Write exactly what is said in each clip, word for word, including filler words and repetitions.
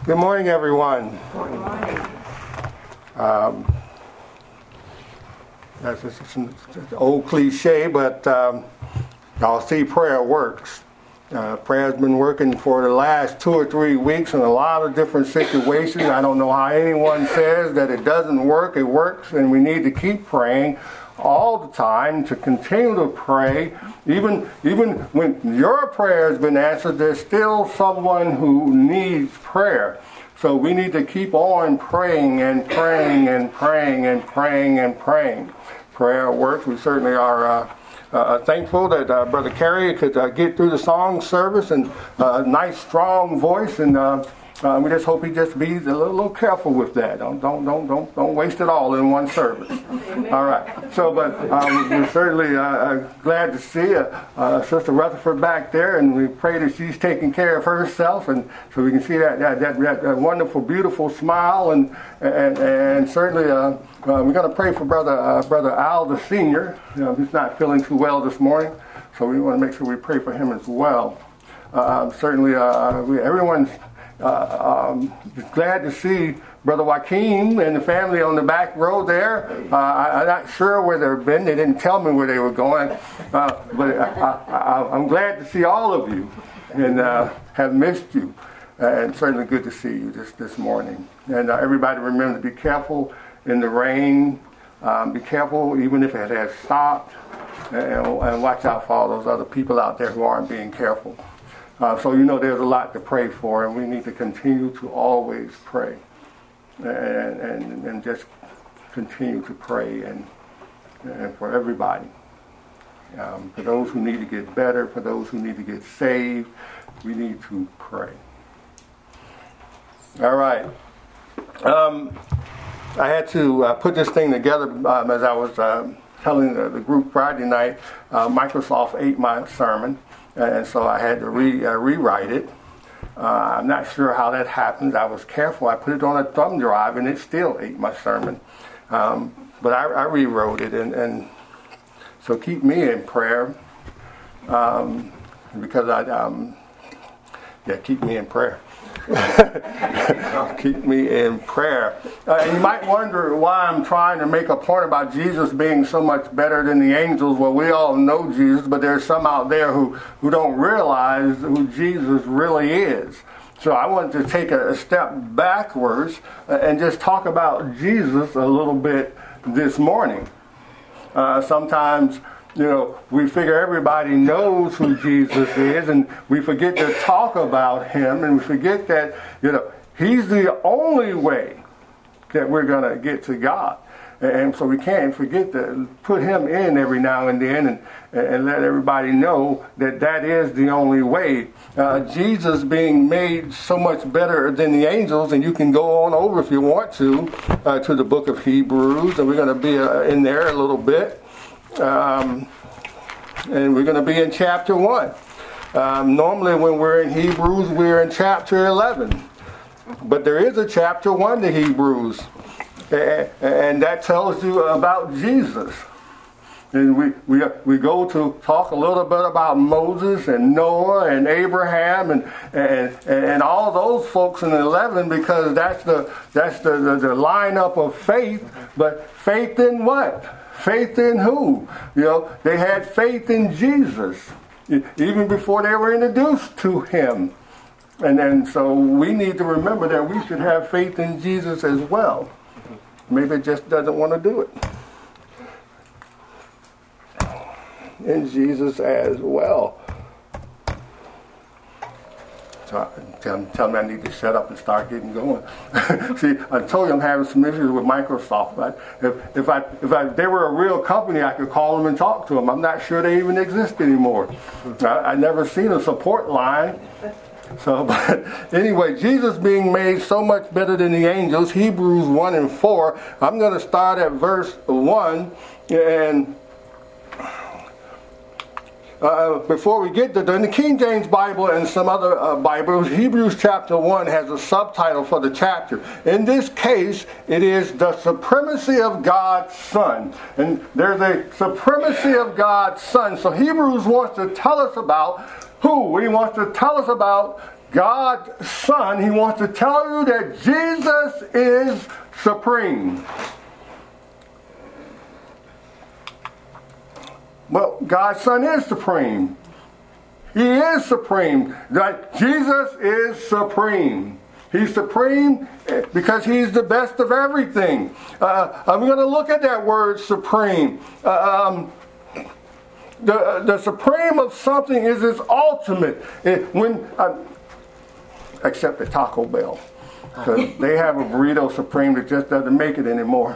Good morning, everyone. Good morning. Um, that's just an old cliche, but um, y'all see prayer works. Uh, prayer's been working for the last two or three weeks in a lot of different situations. I don't know how anyone says that it doesn't work. It works, and we need to keep praying all the time, to continue to pray. Even, even when your prayer has been answered, there's still someone who needs prayer. So we need to keep on praying and praying and praying and praying and praying. Prayer works. We certainly are uh, uh, thankful that uh, Brother Kerry could uh, get through the song service, and uh, a nice, strong voice, and uh, Uh, we just hope he just be a little, little careful with that. Don't don't don't don't don't waste it all in one service. Amen. All right. So, but um, we're certainly uh, glad to see uh, uh, Sister Rutherford back there, and we pray that she's taking care of herself, and so we can see that that that, that, that wonderful, beautiful smile, and and and certainly uh, uh, we're going to pray for Brother uh, Brother Al the Senior. You know, he's not feeling too well this morning, so we want to make sure we pray for him as well. Uh, certainly, uh, we, everyone's. Uh, um, glad to see Brother Joaquin and the family on the back row there. Uh, I, I'm not sure where they've been. They didn't tell me where they were going. Uh, but I, I, I'm glad to see all of you, and uh, have missed you. Uh, and certainly good to see you this, this morning. And uh, everybody remember to be careful in the rain. Um, be careful even if it has stopped. And, and watch out for all those other people out there who aren't being careful. Uh, so you know there's a lot to pray for, and we need to continue to always pray, and and, and just continue to pray, and, and for everybody, um, for those who need to get better, for those who need to get saved, we need to pray. All right. Um, I had to uh, put this thing together um, as I was uh, telling the, the group Friday night. Uh, Microsoft ate my sermon. And so I had to re, uh, rewrite it. Uh, I'm not sure how that happened. I was careful. I put it on a thumb drive, and it still ate my sermon. Um, but I, I rewrote it, and, and so keep me in prayer, um, because I, um, yeah, keep me in prayer. Keep me in prayer. Uh, and you might wonder why I'm trying to make a point about Jesus being so much better than the angels. Well, we all know Jesus, but there's some out there who, who don't realize who Jesus really is. So I want to take a, a step backwards uh, and just talk about Jesus a little bit this morning. Uh, sometimes, you know, we figure everybody knows who Jesus is, and we forget to talk about him, and we forget that, you know, he's the only way that we're going to get to God. And so we can't forget to put him in every now and then, and, and let everybody know that that is the only way. Uh, Jesus being made so much better than the angels, and you can go on over if you want to, uh, to the book of Hebrews, and we're going to be uh, in there a little bit. Um, and we're going to be in chapter one. Um, normally when we're in Hebrews, we're in chapter eleven. But there is a chapter one to Hebrews. And, and that tells you about Jesus. And we, we, we go to talk a little bit about Moses and Noah and Abraham and, and, and all those folks in eleven, because that's the, that's the, the, the lineup of faith. But faith in what? Faith in who? You know, they had faith in Jesus even before they were introduced to him. And then so we need to remember that we should have faith in Jesus as well. Maybe it just doesn't want to do it. In Jesus as well. So tell, tell me I need to shut up and start getting going. See, I told you I'm having some issues with Microsoft. But if if I if I, they were a real company, I could call them and talk to them. I'm not sure they even exist anymore. I, I never seen a support line. So, but anyway, Jesus being made so much better than the angels, Hebrews one and four. I'm going to start at verse one, and Uh, before we get to in the King James Bible and some other uh, Bibles, Hebrews chapter one has a subtitle for the chapter. In this case, it is the supremacy of God's Son. And there's a supremacy of God's Son. So Hebrews wants to tell us about who? He wants to tell us about God's Son, he wants to tell you that Jesus is supreme. Well, God's Son is supreme. He is supreme. That Jesus is supreme. He's supreme because he's the best of everything. Uh, I'm going to look at that word supreme. Uh, um, the, the supreme of something is its ultimate. It, when uh, except at Taco Bell. Because they have a burrito supreme that just doesn't make it anymore.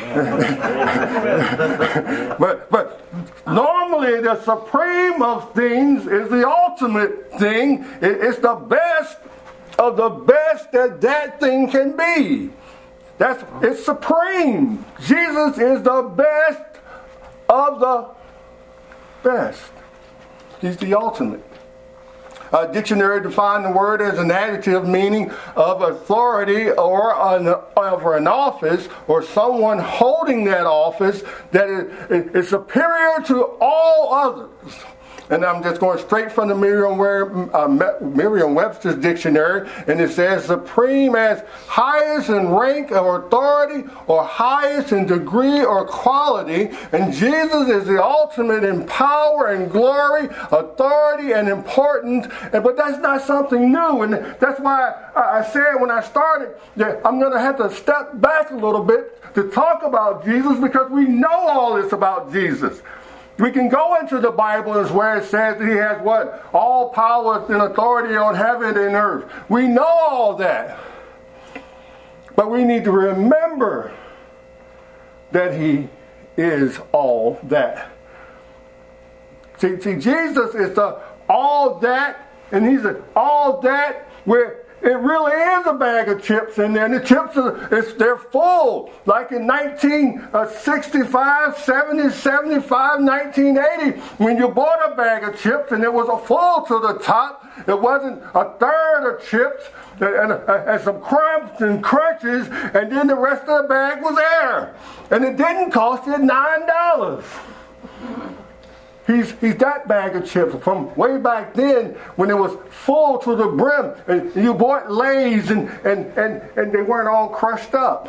but but normally the supreme of things is the ultimate thing. It, it's the best of the best that that thing can be. That's it's supreme. Jesus is the best of the best. He's the ultimate. A dictionary defines the word as an adjective meaning of authority or an, over an office or someone holding that office that is, is superior to all others. And I'm just going straight from the Merriam-Webster's dictionary, and it says supreme as highest in rank or authority or highest in degree or quality. And Jesus is the ultimate in power and glory, authority and importance. And, but that's not something new. And that's why I, I said when I started that I'm going to have to step back a little bit to talk about Jesus, because we know all this about Jesus. We can go into the Bible as where it says that he has what? All power and authority on heaven and earth. We know all that. But we need to remember that he is all that. See, see Jesus is the all that, and he's the all that where it really is a bag of chips in there, and the chips are it's, they're full. Like in nineteen sixty-five, seventy, seventy-five, nineteen eighty, when you bought a bag of chips and it was a full to the top, it wasn't a third of chips and, and, and some crumbs and crunches, and then the rest of the bag was air, and it didn't cost you nine dollars. He's, he's that bag of chips from way back then when it was full to the brim. And you bought Lay's and, and, and, and they weren't all crushed up.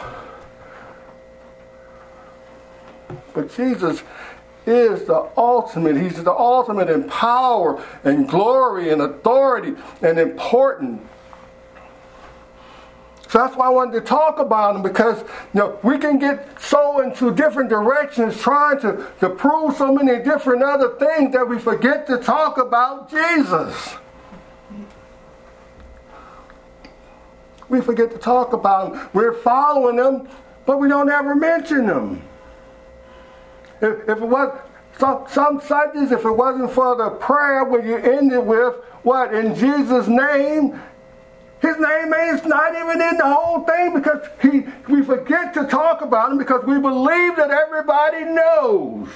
But Jesus is the ultimate. He's the ultimate in power and glory and authority and importance. So that's why I wanted to talk about him, because you know we can get so into different directions trying to, to prove so many different other things that we forget to talk about Jesus. We forget to talk about him. We're following him, but we don't ever mention him. If, if it was some, some Sundays, if it wasn't for the prayer where you ended with what? In Jesus' name. His name is not even in the whole thing, because he, we forget to talk about him because we believe that everybody knows.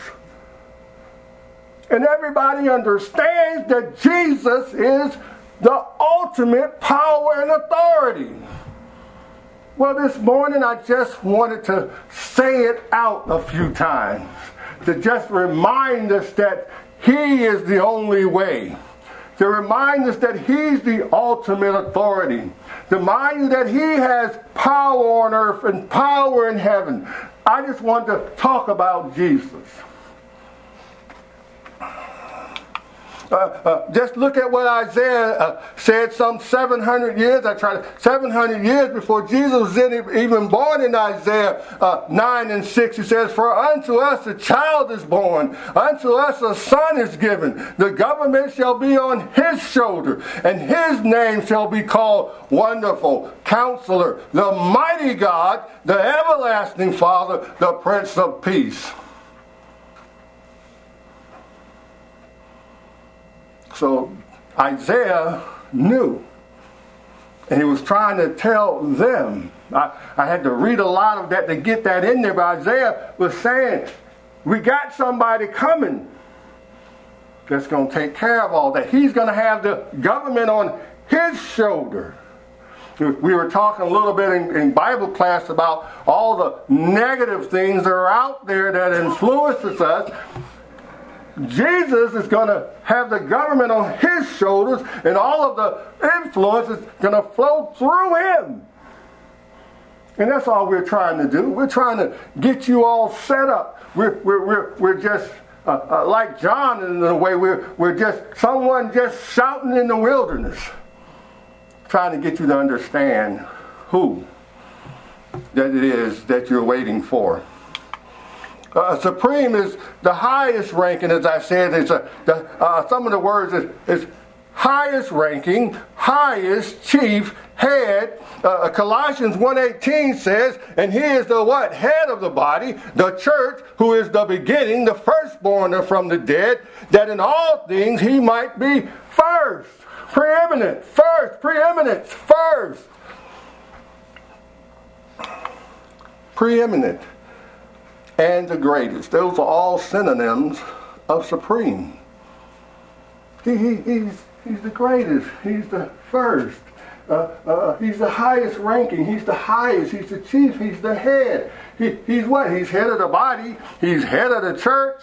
And everybody understands that Jesus is the ultimate power and authority. Well, this morning I just wanted to say it out a few times to just remind us that he is the only way. To remind us that he's the ultimate authority. To remind you that he has power on earth and power in heaven. I just want to talk about Jesus. Uh, uh, just look at what Isaiah uh, said some seven hundred years. I tried seven hundred years before Jesus was even born. In Isaiah uh, nine and six, he says, "For unto us a child is born, unto us a son is given. The government shall be on his shoulder, and his name shall be called Wonderful, Counselor, the Mighty God, the Everlasting Father, the Prince of Peace." So Isaiah knew, and he was trying to tell them. I, I had to read a lot of that to get that in there, but Isaiah was saying, we got somebody coming that's going to take care of all that. He's going to have the government on his shoulder. We were talking a little bit in, in Bible class about all the negative things that are out there that influences us. Jesus is going to have the government on his shoulders, and all of the influence is going to flow through him. And that's all we're trying to do. We're trying to get you all set up. We're, we're, we're, we're just uh, uh, like John in a way. We're, we're just someone just shouting in the wilderness, trying to get you to understand who that it is that you're waiting for. Uh, supreme is the highest ranking, as I said. It's a, the, uh, some of the words is, is highest ranking, highest, chief, head. Uh, Colossians one eighteen says, and he is the what? Head of the body, the church, who is the beginning, the firstborn from the dead, that in all things he might be first. Preeminent, first, preeminent, first. Preeminent and the greatest. Those are all synonyms of supreme. He, he, he's, he's the greatest. He's the first. Uh, uh, he's the highest ranking. He's the highest. He's the chief. He's the head. He, he's what? He's head of the body. He's head of the church.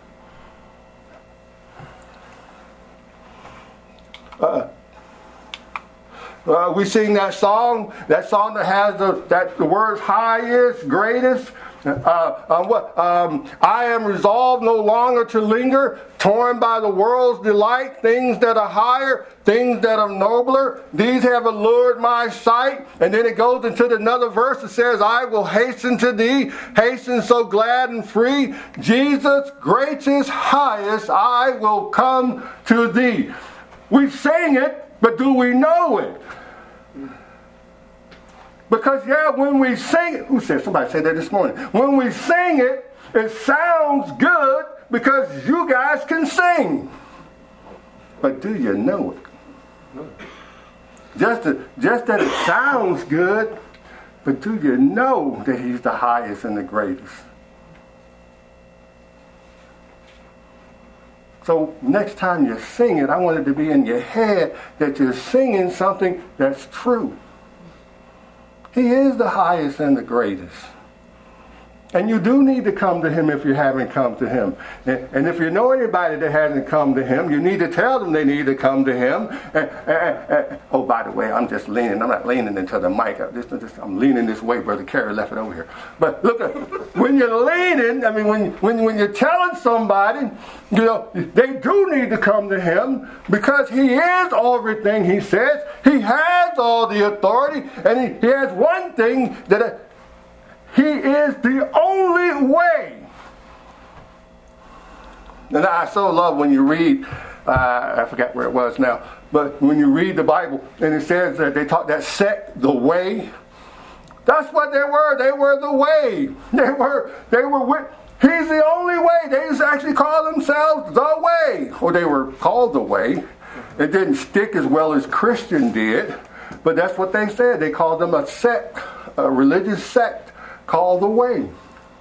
Uh, uh, we sing that song. That song that has the that the words highest, greatest. Uh, uh, what? Um, I am resolved no longer to linger, torn by the world's delight, things that are higher, things that are nobler. These have allured my sight. And then it goes into another verse that says, I will hasten to thee, hasten so glad and free. Jesus, greatest, highest, I will come to thee. We sing it, but do we know it? Because, yeah, when we sing it, who said, somebody said that this morning. When we sing it, it sounds good because you guys can sing. But do you know it? Just, to, just that it sounds good, but do you know that he's the highest and the greatest? So next time you sing it, I want it to be in your head that you're singing something that's true. He is the highest and the greatest. And you do need to come to him if you haven't come to him. And, and if you know anybody that hasn't come to him, you need to tell them they need to come to him. And, and, and, oh, by the way, I'm just leaning. I'm not leaning into the mic. I'm, just, just, I'm leaning this way. Brother Kerry left it over here. But look, when you're leaning, I mean, when, when, when you're telling somebody, you know, they do need to come to him because he is everything he says. He has all the authority. And he, he has one thing that... Uh, He is the only way. And I so love when you read, uh, I forgot where it was now, but when you read the Bible and it says that they taught that sect, the way. That's what they were. They were the way. They were, they were with, he's the only way. They just actually call themselves the way. Or they were called the way. It didn't stick as well as Christian did, but that's what they said. They called them a sect, a religious sect. Called the way.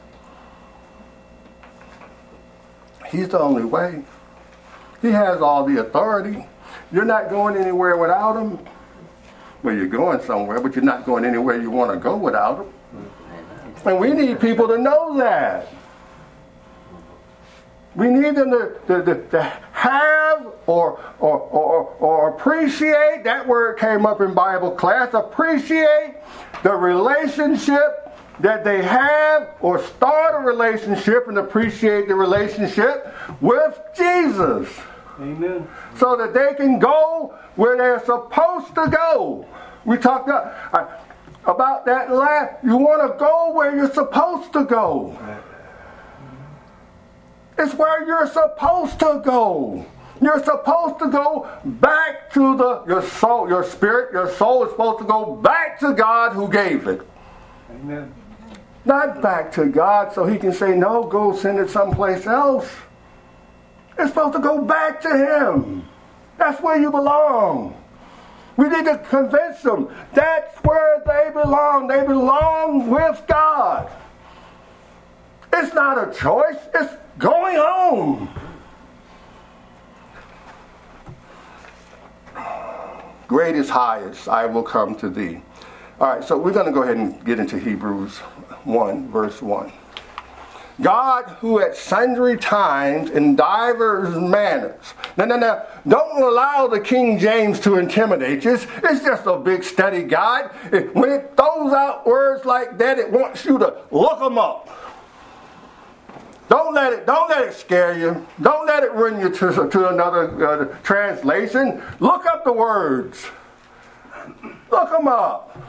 He's the only way. He has all the authority. You're not going anywhere without him. Well, you're going somewhere, but you're not going anywhere you want to go without him. And we need people to know that. We need them to, to, to, to have or, or, or, or appreciate, that word came up in Bible class, appreciate the relationship that they have, or start a relationship and appreciate the relationship with Jesus. Amen. So that they can go where they're supposed to go. We talked about, about that last. You want to go where you're supposed to go. It's where you're supposed to go. You're supposed to go back to the your soul, your spirit, your soul is supposed to go back to God who gave it. Amen. Not back to God so he can say, no, go send it someplace else. It's supposed to go back to him. That's where you belong. We need to convince them that's where they belong. They belong with God. It's not a choice. It's going home. Greatest, highest, I will come to thee. All right, so we're going to go ahead and get into Hebrews one, verse one. God who at sundry times in divers manners. Now, now, now, don't allow the King James to intimidate you. It's, it's just a big study guide. It, when it throws out words like that, it wants you to look them up. Don't let it, don't let it scare you. Don't let it run you to, to another uh, translation. Look up the words. Look them up.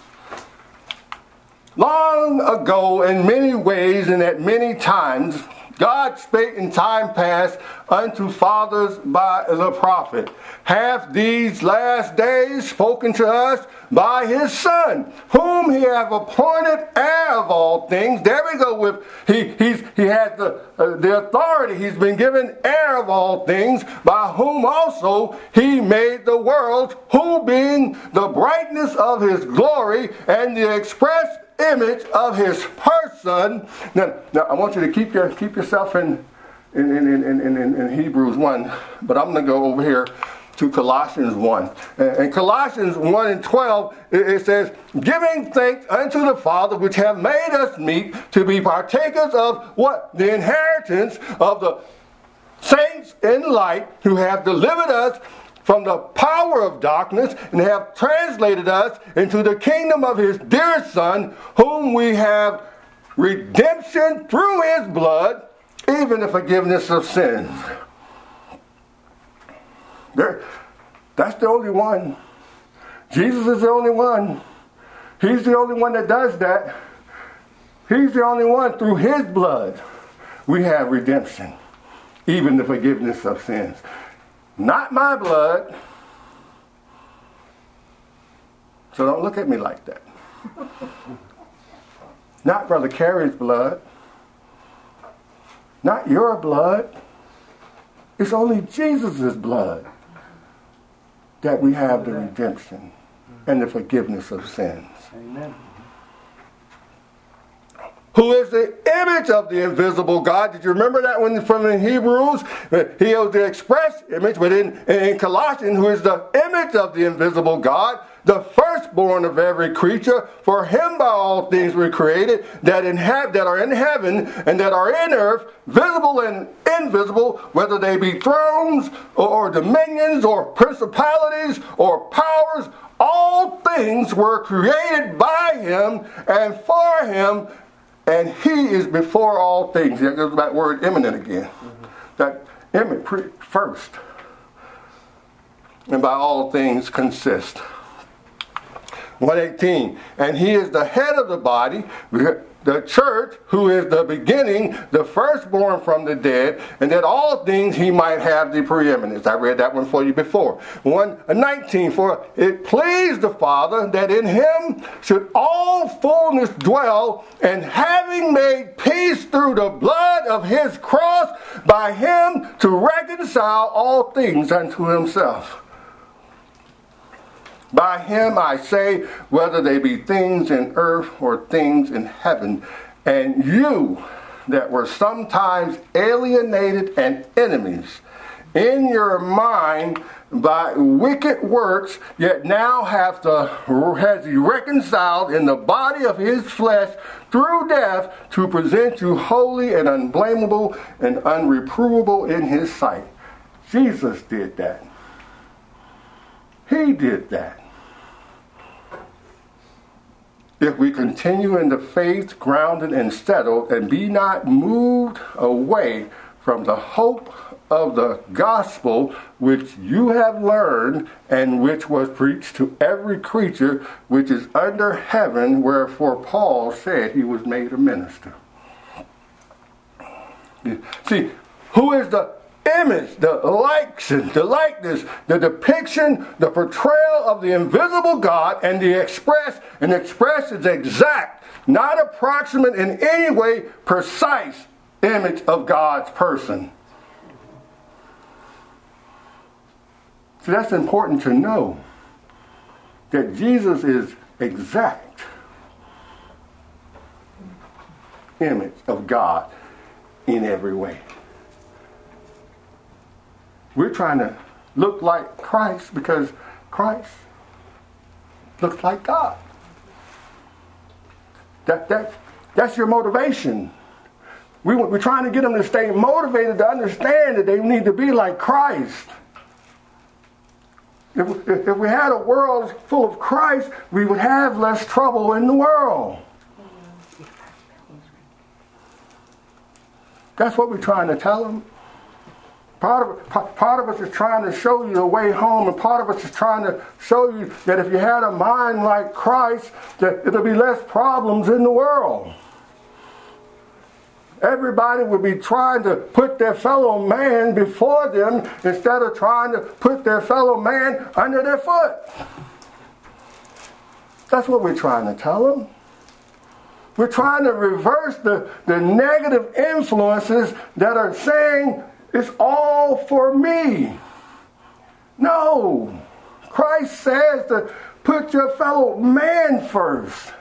Long ago, in many ways and at many times, God spake in time past unto fathers by the prophet. Hath these last days spoken to us by his Son, whom he hath appointed heir of all things. There we go with, he he's, he has the, uh, the authority. He's been given heir of all things, by whom also he made the world, who being the brightness of his glory and the express image of his person. Now, now I want you to keep your keep yourself in in, in, in, in, in Hebrews one, but I'm going to go over here to Colossians one. And Colossians one and twelve, it says, giving thanks unto the Father, which have made us meet to be partakers of what? The inheritance of the saints in light, who have delivered us from the power of darkness and have translated us into the kingdom of his dear Son, whom we have redemption through his blood, even the forgiveness of sins. There, that's the only one. Jesus is the only one. He's the only one that does that. He's the only one. Through his blood, we have redemption, even the forgiveness of sins. Not my blood. So don't look at me like that. Not Brother Carey's blood. Not your blood. It's only Jesus' blood that we have the redemption and the forgiveness of sins. Amen. Who is the image of the invisible God. Did you remember that one from in Hebrews? He is the express image, but in, in Colossians, who is the image of the invisible God, the firstborn of every creature. For him by all things were created, that in heaven, that are in heaven and that are in earth, visible and invisible, whether they be thrones or, or dominions or principalities or powers. All things were created by him and for him, and he is before all things. That goes that word imminent again. Mm-hmm. That imminent first. And by all things consist. one eighteen. And he is the head of the body, the church, who is the beginning, the firstborn from the dead, and that all things he might have the preeminence. I read that one for you before. one nineteen. For it pleased the Father that in him should all fullness dwell, and having made peace through the blood of his cross, by him to reconcile all things unto himself. By him I say, whether they be things in earth or things in heaven, and you that were sometimes alienated and enemies in your mind by wicked works, yet now have the, has he reconciled in the body of his flesh through death, to present you holy and unblameable and unreprovable in his sight. Jesus did that. He did that. If we continue in the faith, grounded and settled, and be not moved away from the hope of the gospel which you have learned, and which was preached to every creature which is under heaven, wherefore Paul said he was made a minister. See, who is the image, the likeness, the likeness, the depiction, the portrayal of the invisible God, and the express, and express is exact, not approximate in any way, precise image of God's person. So that's important to know, that Jesus is exact image of God in every way. We're trying to look like Christ because Christ looks like God. That, that, that's your motivation. We, we're trying to get them to stay motivated to understand that they need to be like Christ. If, if, if we had a world full of Christ, we would have less trouble in the world. That's what we're trying to tell them. Part of, part of us is trying to show you the way home, and part of us is trying to show you that if you had a mind like Christ, that there'll be less problems in the world. Everybody would be trying to put their fellow man before them instead of trying to put their fellow man under their foot. That's what we're trying to tell them. We're trying to reverse the, the negative influences that are saying it's all for me. No. Christ says to put your fellow man first.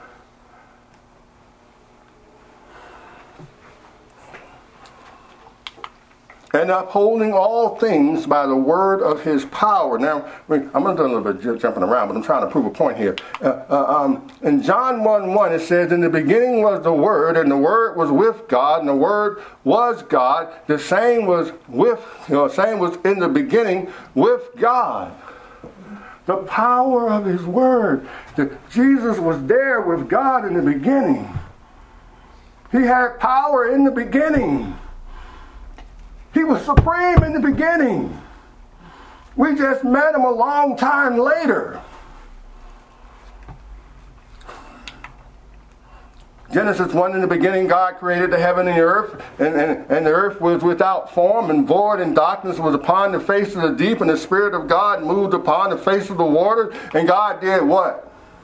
And upholding all things by the word of his power. Now, I'm going to do a little bit jumping around, but I'm trying to prove a point here. Uh, uh, um, in John one one, it says, in the beginning was the Word, and the Word was with God, and the Word was God. The same was with, you know, the same was in the beginning with God. The power of his word. The, Jesus was there with God in the beginning. He had power in the beginning. He was supreme in the beginning. We just met him a long time later. Genesis one, in the beginning God created the heaven and the earth, and, and, and the earth was without form and void, and darkness was upon the face of the deep, and the Spirit of God moved upon the face of the water, and God did what?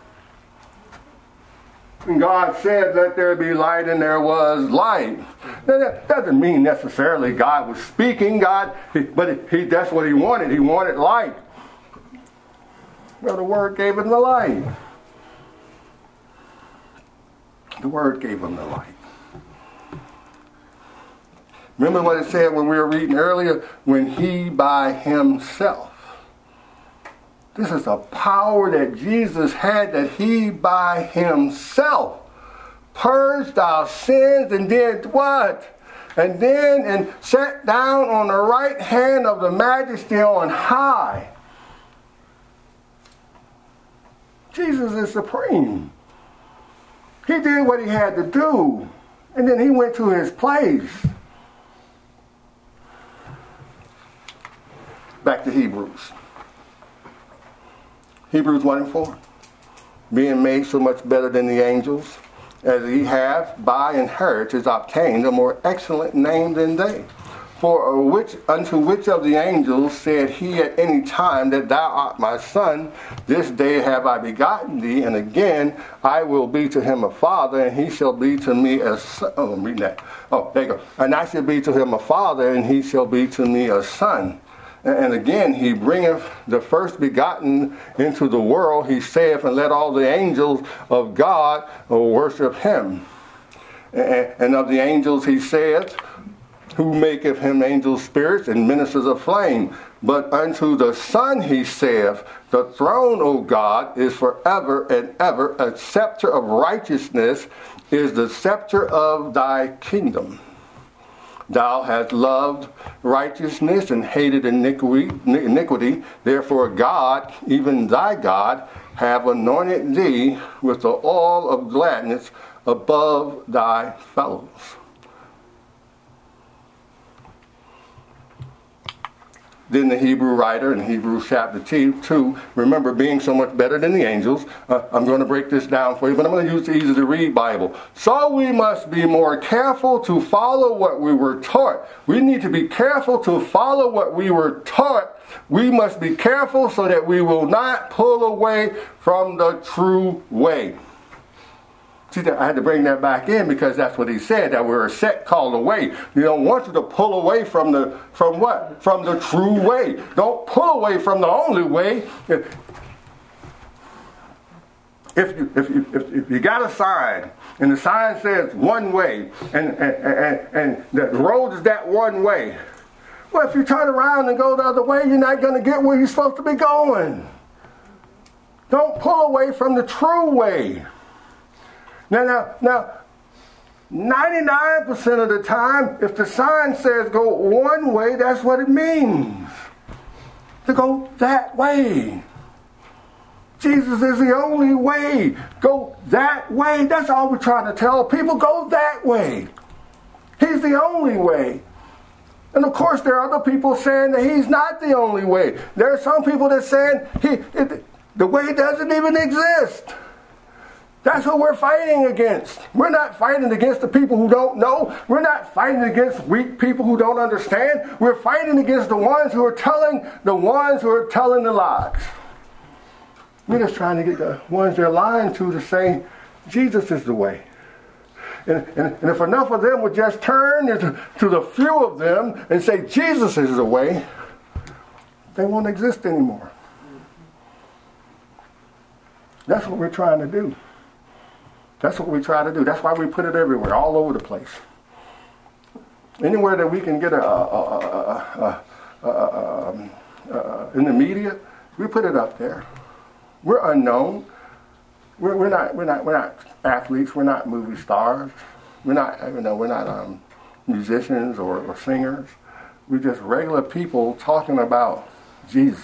And God said, let there be light, and there was light. Now, that doesn't mean necessarily God was speaking, God, but he, that's what he wanted. He wanted light. Well, the Word gave him the light. The Word gave him the light. Remember what it said when we were reading earlier? When he by himself. This is a power that Jesus had, that he by himself purged our sins and did what? And then and sat down on the right hand of the Majesty on high. Jesus is supreme. He did what he had to do. And then he went to his place. Back to Hebrews. Hebrews one and four. Being made so much better than the angels, as he hath by inheritance obtained a more excellent name than they. For which unto which of the angels said he at any time that thou art my son, this day have I begotten thee, and again I will be to him a father, and he shall be to me a son. Oh, I'm reading that. Oh, there you go. And I shall be to him a father, and he shall be to me a son. And again, he bringeth the first begotten into the world, he saith, and let all the angels of God worship him. And of the angels he saith, who maketh him angel spirits and ministers of flame. But unto the Son he saith, the throne, O God, is forever and ever. A scepter of righteousness is the scepter of thy kingdom. Thou hast loved righteousness and hated iniquity. Therefore God, even thy God, have anointed thee with the oil of gladness above thy fellows. Then the Hebrew writer in Hebrews chapter two, remember being so much better than the angels. Uh, I'm going to break this down for you, but I'm going to use the easy to read Bible. So we must be more careful to follow what we were taught. We need to be careful to follow what we were taught. We must be careful so that we will not pull away from the true way. See, I had to bring that back in because that's what he said, that we're a sect called away. You don't want you to pull away from the, from what? From the true way. Don't pull away from the only way. If, if, you, if, you, if, if you got a sign, and the sign says one way, and, and, and, and the road is that one way, well, if you turn around and go the other way, you're not going to get where you're supposed to be going. Don't pull away from the true way. Now, now, now, ninety-nine percent of the time, if the sign says go one way, that's what it means. To go that way. Jesus is the only way. Go that way. That's all we're trying to tell people. Go that way. He's the only way. And of course, there are other people saying that he's not the only way. There are some people that are saying he, it, the way doesn't even exist. That's what we're fighting against. We're not fighting against the people who don't know. We're not fighting against weak people who don't understand. We're fighting against the ones who are telling the ones who are telling the lies. We're just trying to get the ones they're lying to to say, Jesus is the way. And, and, and if enough of them would just turn to, to the few of them and say, Jesus is the way, they won't exist anymore. That's what we're trying to do. That's what we try to do. That's why we put it everywhere, all over the place. Anywhere that we can get a, a, a, a, a, a, um, uh, in the media, we put it up there. We're unknown. We're, we're not. We're not. We're not athletes. We're not movie stars. We're not. You know. We're not um, musicians or, or singers. We're just regular people talking about Jesus.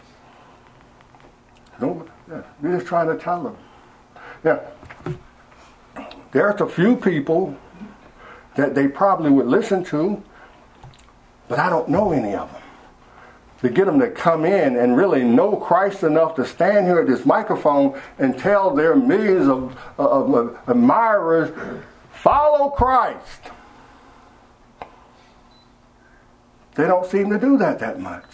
No, yeah, we're just trying to tell them. Yeah. There's a few people that they probably would listen to, but I don't know any of them. To get them to come in and really know Christ enough to stand here at this microphone and tell their millions of, of, of admirers, follow Christ. They don't seem to do that that much.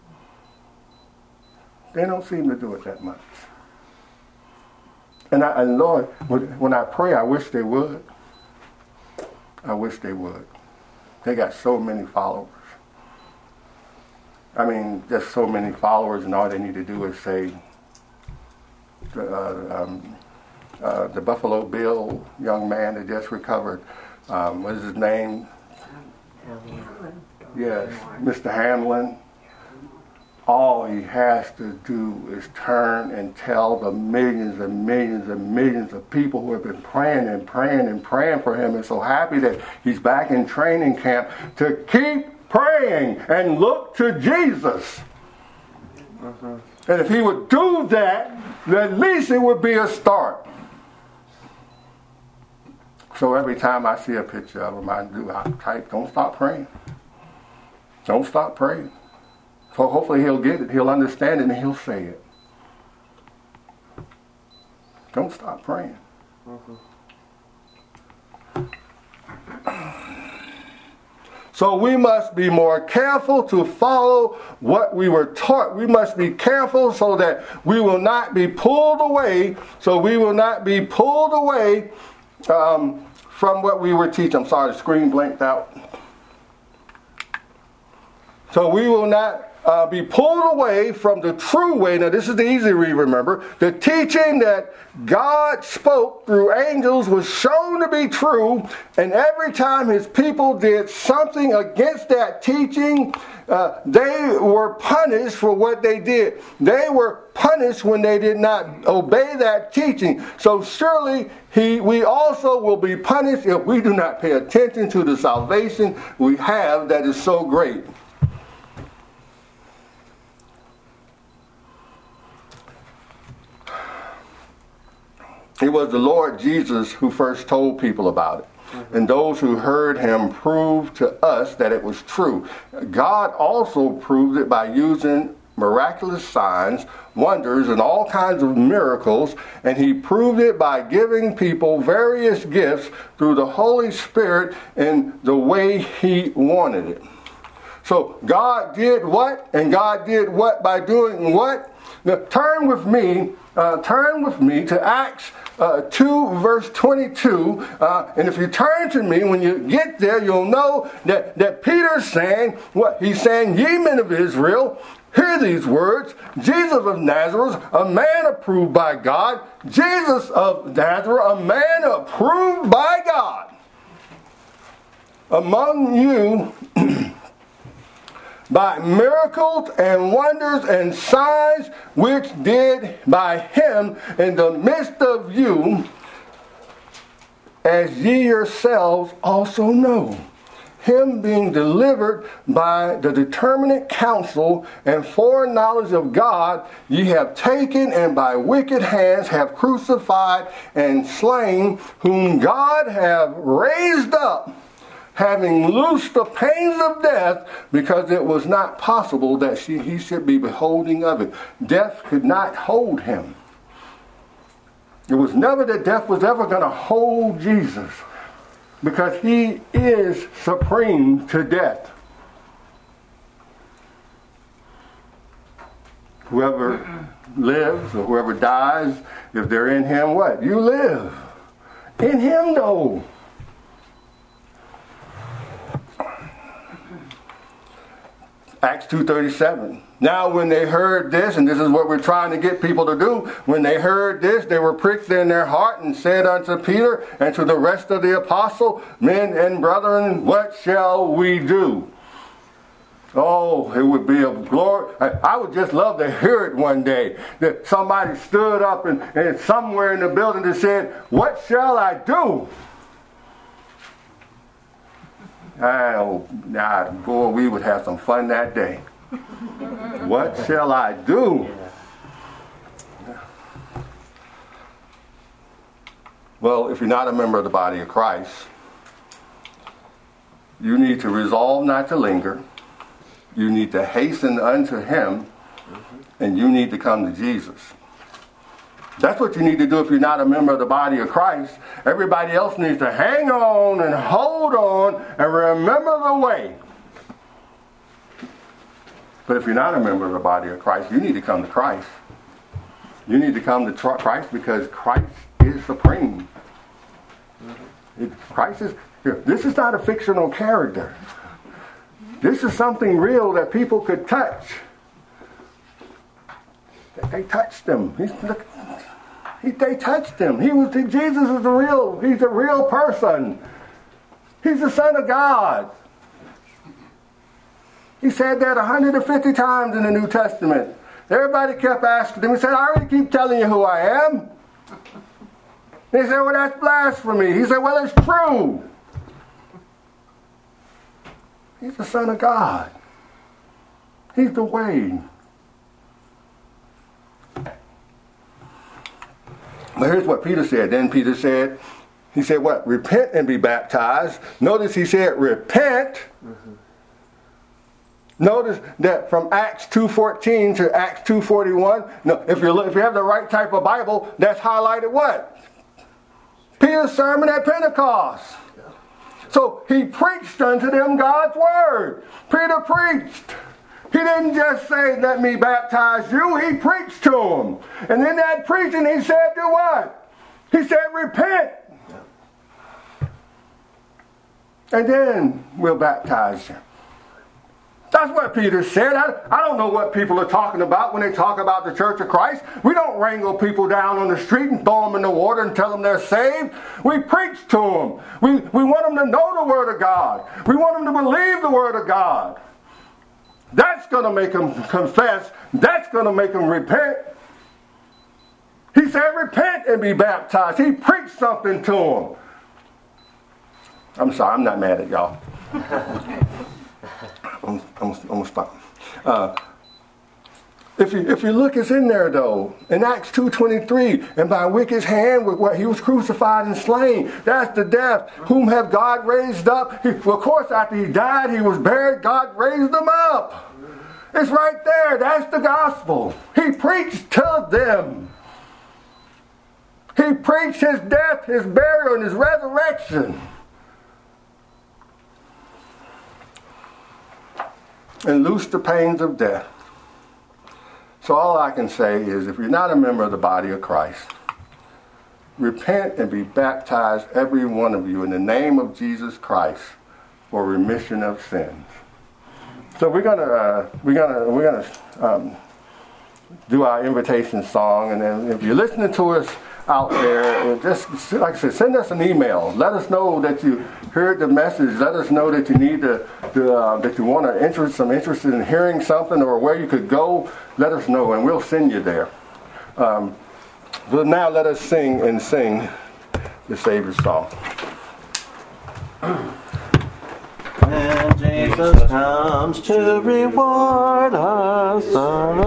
They don't seem to do it that much. And, I, and Lord, when I pray, I wish they would. I wish they would. They got so many followers. I mean, just so many followers, and all they need to do is say, uh, um, uh, the Buffalo Bill young man that just recovered, um, what is his name? Hamlin. Yes, Mister Hamlin. All he has to do is turn and tell the millions and millions and millions of people who have been praying and praying and praying for him and so happy that he's back in training camp to keep praying and look to Jesus. Uh-huh. And if he would do that, then at least it would be a start. So every time I see a picture of him, I do, I type, don't stop praying. Don't stop praying. So hopefully he'll get it, he'll understand it, and he'll say it. Don't stop praying. Uh-huh. So we must be more careful to follow what we were taught. We must be careful so that we will not be pulled away, so we will not be pulled away um, from what we were teaching. I'm sorry, the screen blanked out. So we will not Uh, be pulled away from the true way. Now, this is the easy read, remember. The teaching that God spoke through angels was shown to be true, and every time his people did something against that teaching, uh, they were punished for what they did. They were punished when they did not obey that teaching. So surely he, we also will be punished if we do not pay attention to the salvation we have that is so great. It was the Lord Jesus who first told people about it. Mm-hmm. And those who heard him proved to us that it was true. God also proved it by using miraculous signs, wonders, and all kinds of miracles. And he proved it by giving people various gifts through the Holy Spirit in the way he wanted it. So God did what? And God did what by doing what? Now turn with me, uh, turn with me to Acts uh, two, verse twenty-two. Uh, and if you turn to me, when you get there, you'll know that, that Peter's saying what? He's saying, ye men of Israel, hear these words. Jesus of Nazareth, a man approved by God. Jesus of Nazareth, a man approved by God. Among you, by miracles and wonders and signs which did by him in the midst of you, as ye yourselves also know. Him being delivered by the determinate counsel and foreknowledge of God, ye have taken and by wicked hands have crucified and slain, whom God have raised up, having loosed the pains of death, because it was not possible that she, he should be beholding of it. Death could not hold him. It was never that death was ever going to hold Jesus, because he is supreme to death. Whoever lives or whoever dies, if they're in him, what? You live. In him, though. Acts two thirty-seven. Now when they heard this, and this is what we're trying to get people to do, when they heard this, they were pricked in their heart and said unto Peter and to the rest of the apostles, men and brethren, what shall we do? Oh, it would be a glory. I, I would just love to hear it one day, that somebody stood up and, and somewhere in the building that said, what shall I do? Oh, nah, boy, we would have some fun that day. What shall I do? Well, if you're not a member of the body of Christ, you need to resolve not to linger. You need to hasten unto him, and you need to come to Jesus. That's what you need to do if you're not a member of the body of Christ. Everybody else needs to hang on and hold on and remember the way. But if you're not a member of the body of Christ, you need to come to Christ. You need to come to Christ because Christ is supreme. It, Christ is, this is not a fictional character. This is something real that people could touch. They touched him. He's, he, they touched him. He was Jesus is the real. He's a real person. He's the Son of God. He said that one hundred fifty times in the New Testament. Everybody kept asking him. He said, "I already keep telling you who I am." They said, "Well, that's blasphemy." He said, "Well, it's true." He's the Son of God. He's the way. But here's what Peter said. Then Peter said, he said what? Repent and be baptized. Notice he said repent. Mm-hmm. Notice that from Acts two fourteen to Acts two forty-one, no, if you if you have the right type of Bible, that's highlighted what? Peter's sermon at Pentecost. So he preached unto them God's word. Peter preached. He didn't just say, "Let me baptize you." He preached to them. And in that preaching, he said, do what? He said, repent. And then we'll baptize you. That's what Peter said. I, I don't know what people are talking about when they talk about the Church of Christ. We don't wrangle people down on the street and throw them in the water and tell them they're saved. We preach to them. We, we want them to know the Word of God. We want them to believe the Word of God. That's going to make them confess. That's going to make them repent. He said, repent and be baptized. He preached something to them. I'm sorry, I'm not mad at y'all. I'm, I'm, I'm going to stop. Uh, if you if you look, it's in there though. In Acts two twenty-three, and by wicked hand with what he was crucified and slain. That's the death. Whom have God raised up? He, well, of course, after he died, he was buried. God raised him up. It's right there. That's the gospel. He preached to them. He preached his death, his burial, and his resurrection. And loosed the pains of death. So all I can say is, if you're not a member of the body of Christ, repent and be baptized, every one of you, in the name of Jesus Christ for remission of sins. So we're gonna uh, we're gonna we're gonna um, do our invitation song, and then if you're listening to us out there, just like I said, send us an email. Let us know that you heard the message. Let us know that you need to, to uh, that you want to interest some interest in hearing something or where you could go. Let us know, and we'll send you there. Um, but now let us sing and sing the Savior's song. When Jesus comes to reward us.